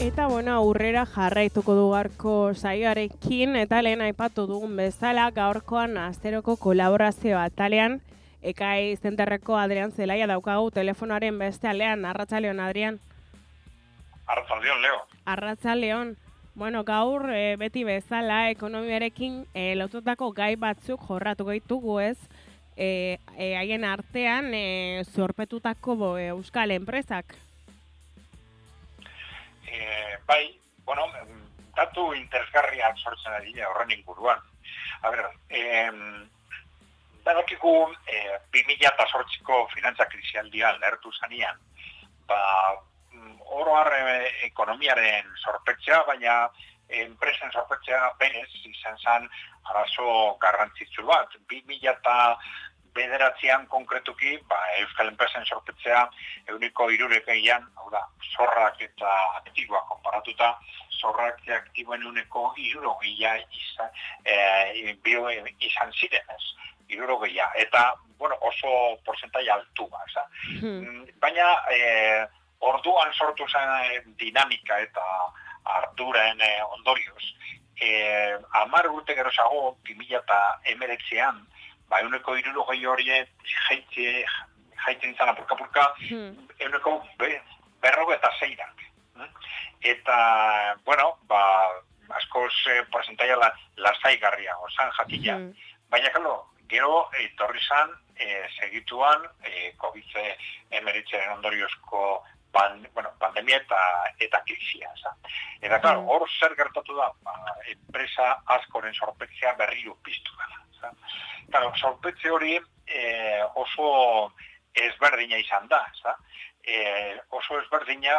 Eta aurrera jarraituko du gaurko saioarekin eta lehen aipatu dugun bezala gaurkoan asteroko kolaborazio atalean EKAI Zenterreko Adrian Zelaia daukagu telefonoaren beste alean. Arratsaldeon, Adrian. Arratsaldeon, Leo. Arratsaldeon. Gaur beti bezala ekonomiarekin lotutako gai batzuk jorratu ditugu, ez? Haien artean zorpetutako euskal enpresak. Bai, datu interesgarriak sortzen ari horren inguruan. A ber, badakigu 2008ko finantza krisialdian lehertu zanean, oro har ekonomiaren sorpetzea, baina enpresen sorpetzea berez izan zen arazo garrantzitsu bat. 2009an konkretuki, euskal enpresen sorpetzea 3%, hau da, zorrak eta aktiboak konparatuta, zorrak aktiboen 3% izan ziren ez. 3%, eta, oso porzentai altu ba, baina orduan sortu zen dinamika eta arduren ondorioz. 10 urte gerozago, 2019an, 3% horiek jaitzen izan apurka-purka, 56%. Eta, askoz porcentaia lasaigarriago zan jakila. Baina, gero etorri zan, segituan, COVID-19 ondoriozko pandemia eta krisia. Eta, hor zer gertatu da, enpresa askoren sorpetzea berriro piztu dela. Sorpetze hori oso ezberdina izan da. Oso ezberdina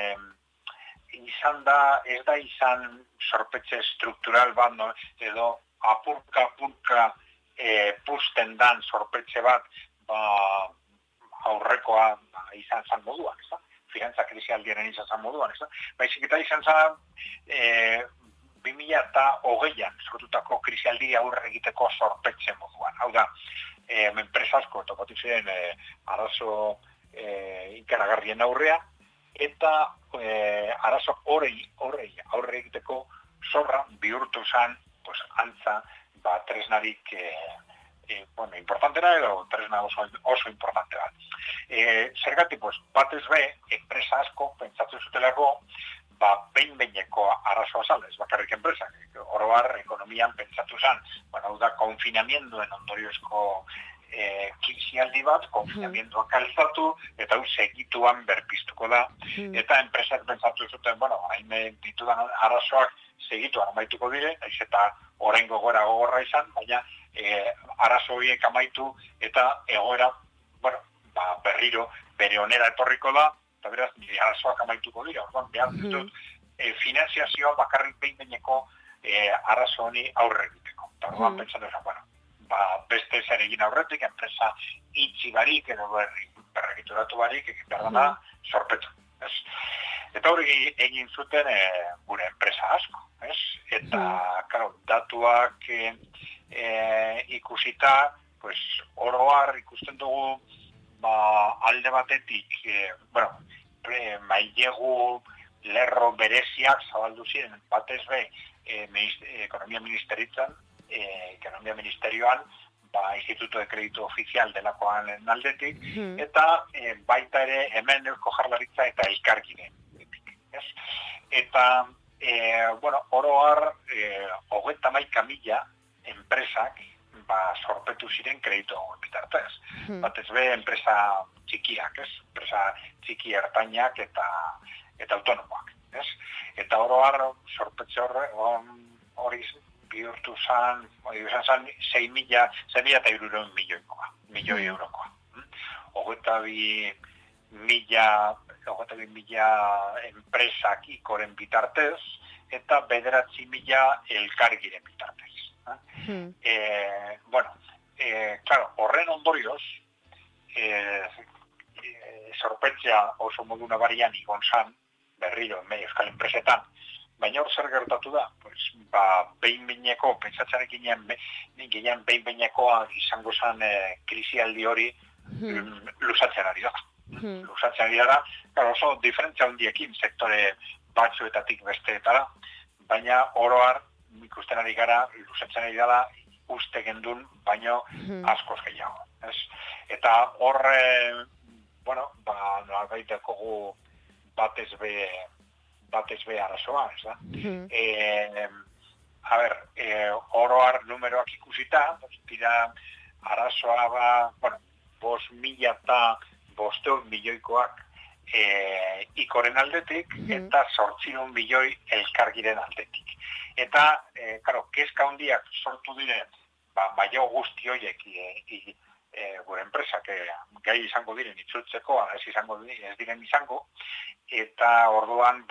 izan da, ez da izan sorpetze struktural bat, edo apurka pusten dan sorpetze bat aurrekoa izan zan moduan, finantza krisialdiaren izan zan moduan, baizik eta izan zan 2020an sortutako krisialdi aurre egiteko sorpetze moduan. Hau da, enpresa asko tokatu ziren arazo ikaragarrien aurrea, eta arazo horrei aurre egiteko zorra bihurtu zen antza tresnarik importantera edo tresna oso importante bat. Zergatik, batez be, enpresa asko pentsatu zutelako behin-behineko arazoa zala, ez bakarrik enpresak. Oro har, ekonomian pentsatu zen, hau da, konfinamienduen ondoriozko krisialdi bat, konfinamiendua kalzatu, eta hau segituan berpiztuko da. Eta enpresak pentsatu zuten, hain ditudan arazoak segituan amaituko dire, naiz eta oraingo gogorra izan, baina arazo horiek amaitu eta egoera, berriro bere onera etorriko da, eta beraz, nire arazoak amaituko dira. Orduan, behar ditut, finanziazioa bakarrik behin-behineko arazo honi aurre egiteko. Eta orduan, pentsatu esan, beste zer egin aurretik, enpresa itxi barik, edo berregituratu barik, egin behar dana, sorpetu. Eta hori egin zuten gure enpresa asko. Eta, datuak ikusita, oro har ikusten dugu alde batetik, mailegu lerro bereziak zabaldu ziren, batez be, ekonomia ministerioan, Instituto de Crédito Oficial delakoan aldetik, eta baita ere hemen Eusko Jaurlaritza eta elkargiren. Eta, oro har, 31.000 enpresak sorpetu ziren kreditu bitartez. Batez be, enpresa txikiak, enpresa txiki ertainak eta autonomoak. Eta oro har, sorpetze hori bihurtu zan, 6.300 milioi eurokoa. 22.000 enpresak ikoren bitartez, eta 9.000 elkargiren bitartez. Horren ondorioz, sorpetzea oso modu nabarian igon zan, berriro, euskal enpresetan, baina hor zer gertatu da, behin-behineko, pentsatzarekin behin-behinekoa izango zan krisialdi hori luzatzen ari da. Luzatzen ari da, oso diferentzia handiekin sektore batzuetatik besteetara, baina oroar ikusten ari gara, luzetzen ari dela, uste gendun, baino askoz gehiago. Ez? Eta horre, nolabait dekogu batez be arazoa, ez da? Oroar numeroak ikusita, dira arazoa 5.500 milioikoak ikoren aldetik, eta 800 milioi elkargiren aldetik. Eta, kezka handiak sortu diren, maio guzti horiek gure enpresak gai izango diren itzultzeko, ez diren izango, eta orduan,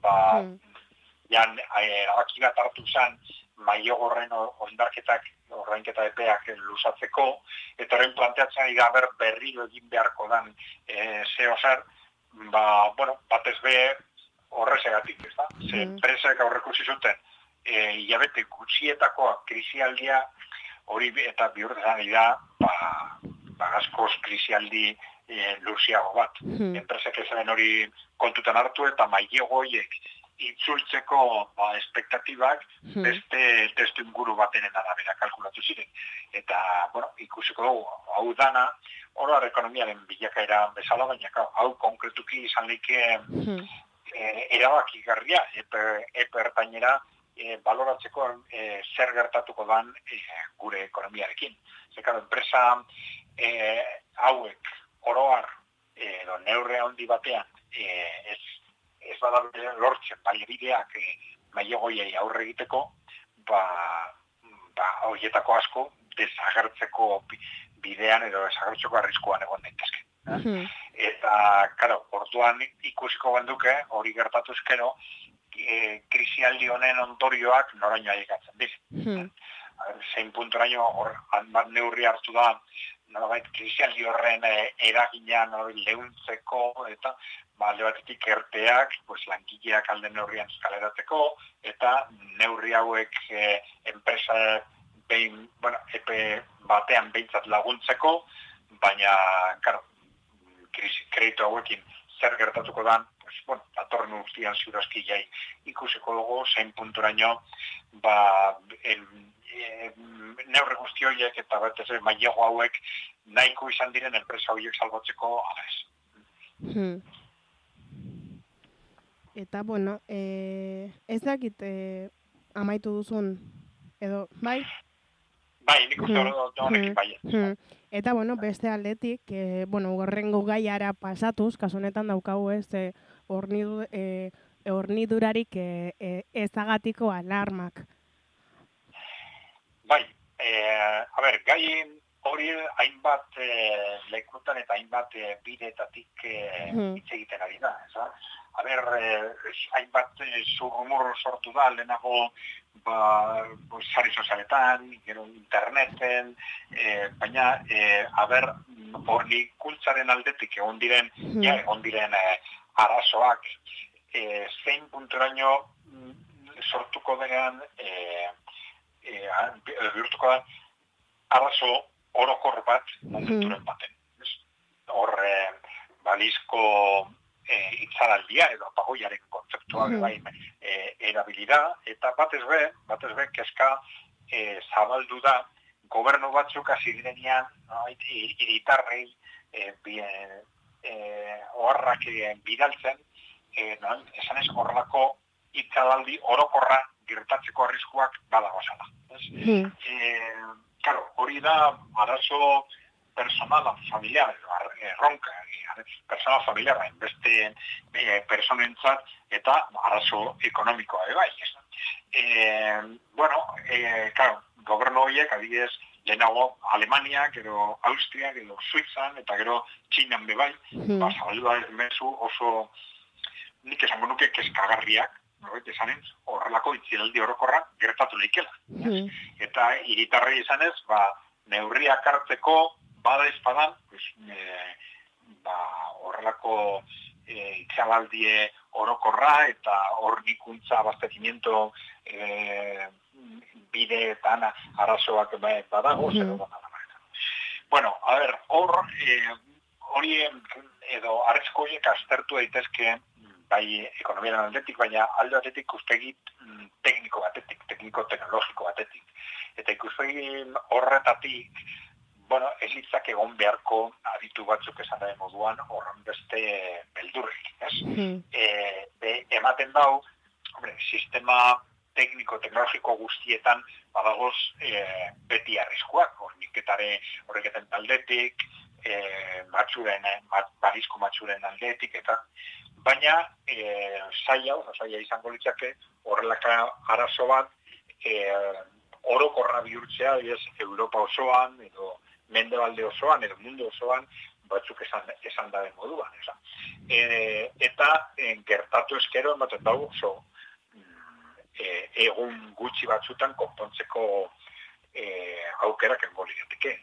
erabaki bat hartu zen, maio gorren ordainketa epeak luzatzeko, eta horren planteatzen dira berriro egin beharko dan zeo zer, batez be horrezegatik, ez da? Ze enpresak aurrekusi zuten, hilabete gutxietakoa krisialdia hori eta bihurtzen da, askoz krisialdi luziago bat. Enpresak ezen hori kontutan hartu eta mailego horiek itzultzeko espektatibak beste testu inguru batenen arabera kalkulatu ziren. Eta, ikusiko dugu, hau dana, oroar ekonomiaren bilakaera bezala, baina hau konkretuki izan leike erabakigarria, epertainera baloratzeko zer gertatuko dan gure ekonomiarekin. Zekaro, enpresa hauek oroar edo neurre handi batean ez bada lortzen baliabideak mailegoiei aurre egiteko, horietako asko desagertzeko bidean edo desagertzeko arriskuan egon daitezke. Eta, orduan ikusiko genduke, hori gertatuzkero, krisialdi honen ondorioak noraino aiekatzen dira. Zein puntoraino bat neurri hartu da, nolabait krisialdi horren eragina lehuntzeko, eta alde batetik erteak, langileak alde neurrian eskaleratzeko, eta neurri hauek enpresa epe batean behintzat laguntzeko, baina, kreditu hauekin zer gertatuko dan, datorren urtean ziurazki jai ikusiko dugu, zein puntoraino, neurri guzti horiek eta batez mailego hauek nahiko izan diren enpresa horiek salbatzeko ala ez. Eta, ez dakit amaitu duzun, edo, bai? Bai, nik uste horrekin bai. Eta, beste aldetik, gorrengo gaiara pasatuz, kasu honetan daukagu ez, hornidurarik ezagatiko alarmak. Bai, gai hori hainbat lekutan eta hainbat bideetatik hitz egiten ari da, ez da? Hainbat zurrumur sortu da, lehenago sare sozialetan, gero interneten, baina hornikuntzaren aldetik egon diren arazoak, zein puntoraino sortuko denean bihurtuko da arazo orokor bat momenturen baten. Horre balizko itzaraldia edo apagoiaren kontzeptua erabilida, eta batez be kezka zabaldu da gobernu batzuk hasi direnean hiritarrei oharrak bidaltzen, esan ez horrelako itzalaldi orokorra gertatzeko arriskuak badagozala. Hori da arazo personala, familiar, erronka, personal familiarra, beste personentzat eta arazo ekonomikoa bai. Gobernu horiek, adibidez, lehenago Alemania, gero Austria, gero Suizan, eta gero Txinan bebai, zabaldu da ez mezu oso, nik esango nuke kezkagarriak, horrelako itzialdi orokorra gertatu lehikela. Eta hiritarrei izanez, neurriak hartzeko bada ezpadan, horrelako itzialaldie orokorra eta hornikuntza abastecimiento bideetan arazoak badago, zer edo hori edo arrizko horiek aztertu daitezke bai ekonomiaren aldetik, baina alde batetik ikuspegi tekniko batetik, tekniko-teknologiko batetik. Eta ikuspegi horretatik, ez litzak egon beharko aditu batzuk esan den moduan horren beste beldurrik, ez? Ematen dau, sistema tekniko-teknologiko guztietan badagoz beti arriskuak, horreketen aldetik, balizko matxuren aldetik, eta baina zaila izango litzake horrelaka arazo bat orokorra bihurtzea, Europa osoan, edo Mendebalde osoan, edo mundu osoan, batzuk esan daben moduan. Eta gertatu eskero, ematen dago, egun gutxi batzutan konpontzeko aukerak engo lirateke.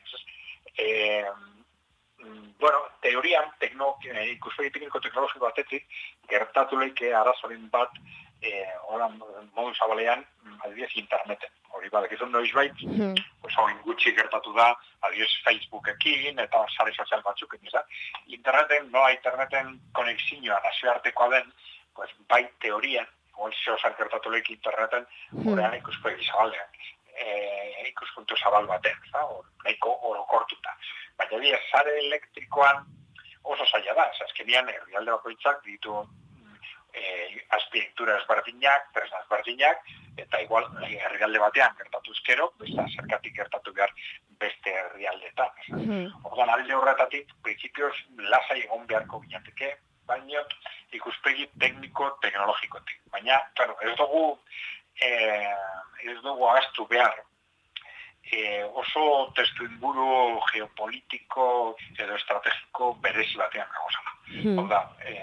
Teorian, ikuspegi tekniko-teknologiko batetik, gertatu leike arazoren bat modu zabalean, adibidez, interneten. Hori badakizun noiz bait, hain gutxi gertatu da, adibidez, Facebookekin eta sare sozial batzuken. Interneten konexioa nazioartekoa den, bai teorian, zeo zer gertatu leik interneten, horrean ikuspegi zabalean. Ikuspuntu zabal baten, nahiko orokortuta. Baina sare elektrikoan oso zaila da, azkenean herrialde bakoitzak ditu azpiegitura ezberdinak, tresna ezberdinak, eta igual herrialde batean gertatu ezkero, zergatik gertatu behar beste herrialdeetan. Orduan, alde horretatik, printzipioz lasai egon beharko ginateke, baina ikuspegi tekniko-teknologikotik. Baina, ez dugu ahaztu behar oso testuinguru geopolitiko edo estrategiko berezi batean gagozala.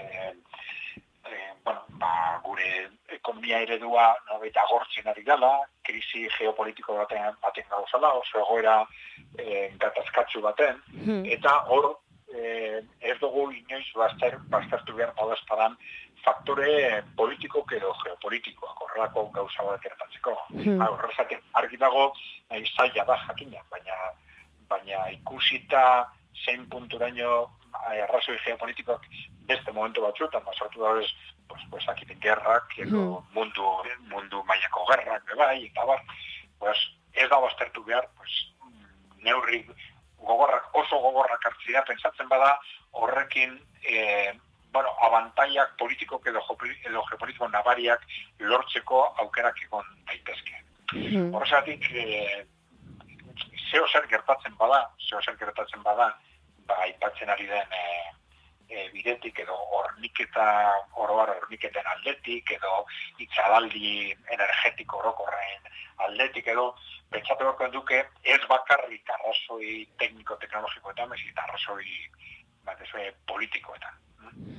Gure ekonomia eredua nobait agortzen ari dela, krisi geopolitiko baten gagozala, oso egoera gatazkatzu baten, eta hor ez dugu inoiz baztertu behar badazpadan faktore politikok edo geopolitikoak horrelako gauza bat gertatzeko. Horrezak argi dago zaila da jakina, baina ikusita zein punturaino arrazoi geopolitikoak beste momentu batzuetan, sortu dabez, akiten gerrak, mundu mailako gerrak, eta ez da baztertu behar, neurri oso gogorrak hartzea, pentsatzen bada horrekin abantaiak politikok edo geopolitiko nabariak lortzeko aukerak egon daitezke. Horrezatik, zeo zer gertatzen bada, aipatzen ari den bidetik edo horniketen aldetik edo itxadaldi energetiko orokorren aldetik edo pentsatu berko duke ez bakarrik arrazoi tekniko-teknologikoetan, eta arrazoi politikoetan.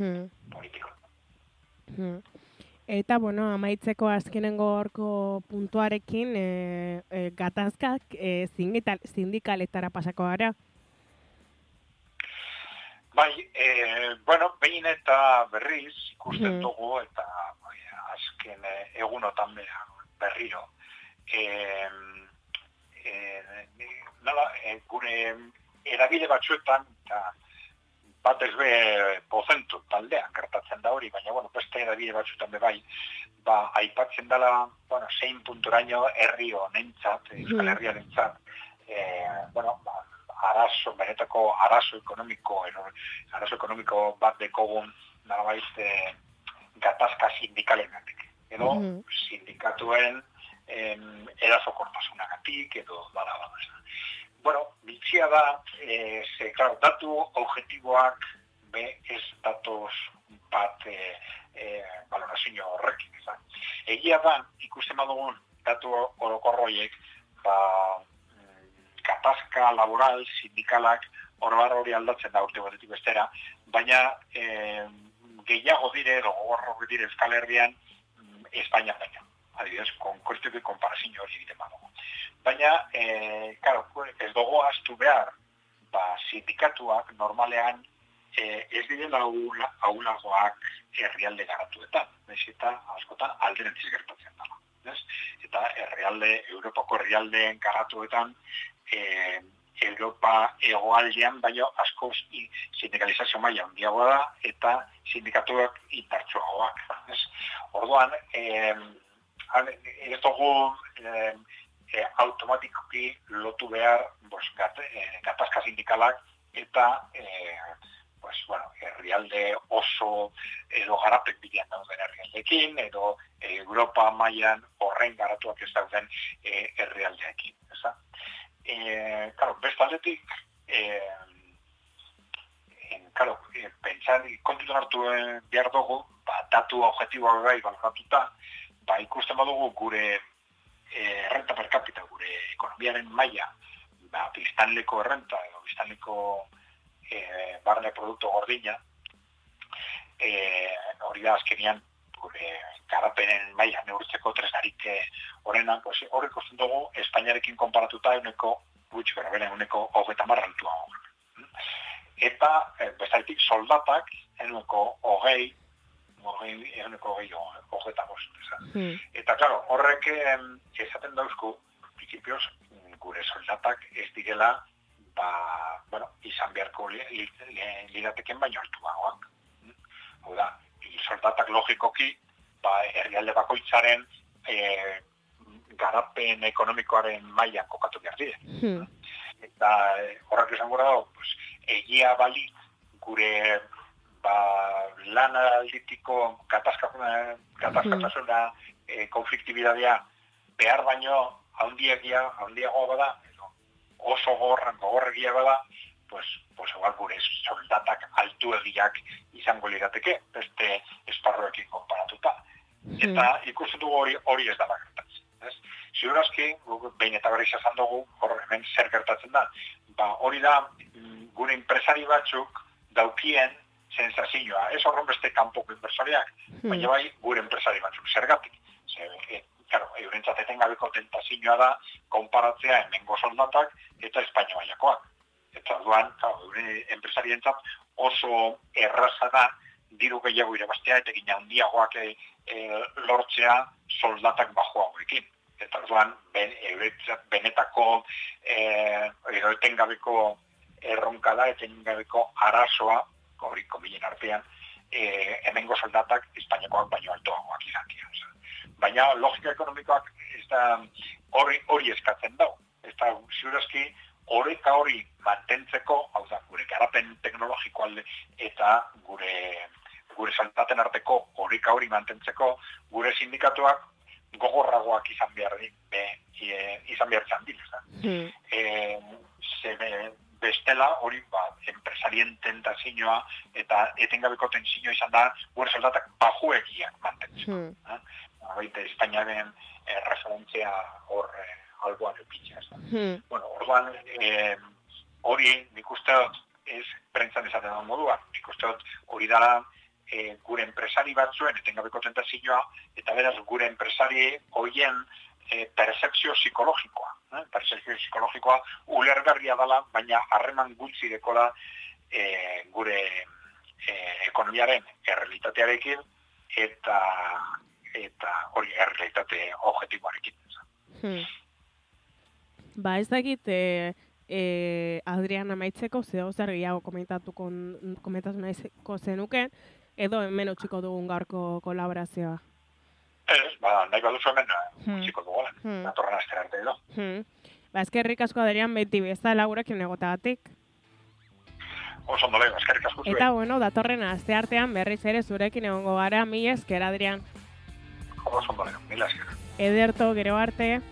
Eta, amaitzeko azkenengo horko puntuarekin gatazkak sindikaletara pasako gara. Behin eta berriz ikusten dugu eta azken egunotan berriro. Gure erabide batzuetan, batez be pozentu taldean gertatzen da hori, baina beste erabide batzuetan bai, aipatzen dela zein punturaino herri honentzat, Euskal Herriarentzat, benetako arazo ekonomiko bat dekogun nolabait gatazka sindikalenatik. Edo sindikatuen erasokortasunagatik edo bada. Bitxia da, datu objektiboak ez datoz bat valorazio horrekin. Egia da, ikusten badugun datu orokorroiek, gatazka laboral, sindikalak, hori aldatzen da urte batetik bestera, baina gehiago dire, gogorro dire Euskal Herrian, Espainia baina. Adibidez, konkurtiko konparazio hori egiten badugu. Baina, ez dugu ahaztu behar, sindikatuak normalean ez diren ahulagoak herrialde garatuetan, eta askotan alderantziz gertatzen dela. Eta Europako herrialdeen garatuetan Europa hegoaldean, baina askoz sindikalizazio maila handiagoa da, eta sindikatuak indartsuagoak. Orduan, ez dugu automatikoki lotu behar gatazka sindikalak eta herrialde oso edo garapen bidean dauden herrialdeekin, edo Europa mailan horren garatuak ez dauden herrialdeekin. Bestaldetik, kontutan hartu behar dugu, datu objektiboak gai baloratuta, ikusten badugu gure renta per capita, gure ekonomiaren maila, biztanleko errenta edo biztanleko barne produktu gordina, hori da azkenian gure garapenen maila neurtzeko tresnarik horrena, horrek ikusten dugu Espainiarekin konparatuta euneko 30 altua. Eta bestaletik soldatak euneko 20, Eta, claro, horrek esaten dauzku, principios, gure soldatak ez direla, izan beharko lirateken baino altuagoak. Hau da, soldatak logikoki, herrialde bakoitzaren garapen ekonomikoaren mailan kokatu behar dire. Eta horrek esan gura dago, egia balitz gure lan alditiko katazkatasuna konfliktibidadea behar baino handiagoa bada, oso gogorregia bada, igual gure soldatak altuegiak izango lirateke, beste esparroekin konparatuta. Eta ikusten dugu hori ez da gertatzen. Ziurazki, behin eta berriz esan dugu, hemen zer gertatzen da. Hori da, gure enpresari batzuk daukien sensazioa. Ez horren beste kanpoko inversoriak, baina bai gure enpresari batzuk. Zergatik? Eurentzat etengabeko tentazioa da konparatzea hemengo soldatak eta Espainia mailakoak. Eta orduan, gure enpresarientzat oso erraza da diru gehiago irabaztea eta egin handiagoak lortzea soldatak bajoagoekin. Eta orduan, benetako etengabeko erronka da, etengabeko arazoa, hori komilen artean, hemengo soldatak Espainiakoak baino altoagoak izatea. Baina logika ekonomikoak hori eskatzen dago. Eta ziurazki oreka hori mantentzeko, hau da, gure garapen teknologikoa eta gure soldaten arteko oreka hori mantentzeko, gure sindikatuak gogorragoak izan behar dira. Bestela hori enpresarien tentazioa eta etengabeko tentazioa izan da gure soldatak bajuegiak mantentzeko. Baita Espainiaren referentzia hor alboan epitxea. Orduan, hori nik uste dut ez prentzan esaten da moduan, nik uste dut hori dara gure enpresari batzuen etengabeko tentazioa eta beraz gure enpresari horien percepzio psikologikoa. Percepzio psikologikoa ulergarria dela, baina harreman gutxi dekola gure ekonomiaren errealitatearekin eta hori errealitate objektiboarekin. Ez dakit Adrian amaitzeko zeo zer gehiago komentatu nahiko zenuke, edo hemen utziko dugun gaurko kolaborazioa. Ez, nahi baduzu hemen utziko dugu, datorren astera arte edo. Eskerrik asko Adrian beti bezala gurekin egotagatik. Oso ondo lehen, eskerrik asko zuen. Eta datorren aste artean berriz ere zurekin egongo gara, mila esker Adrian. Oso ondo lehen, mila esker. Ederto, gero arte.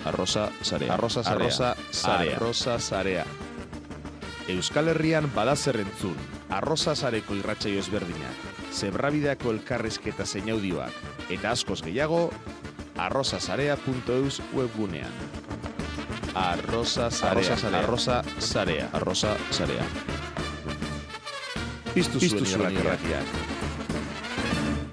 Arrosa Sarea. Euskal Herrian badazer entzun, Arrosa Sareko irratsaio ezberdinak, zebrabideako elkarrizketa zein audioak, eta askoz gehiago, arrosasarea.eus webgunean. Arrosa Sarea. Piztu zuen irratiak.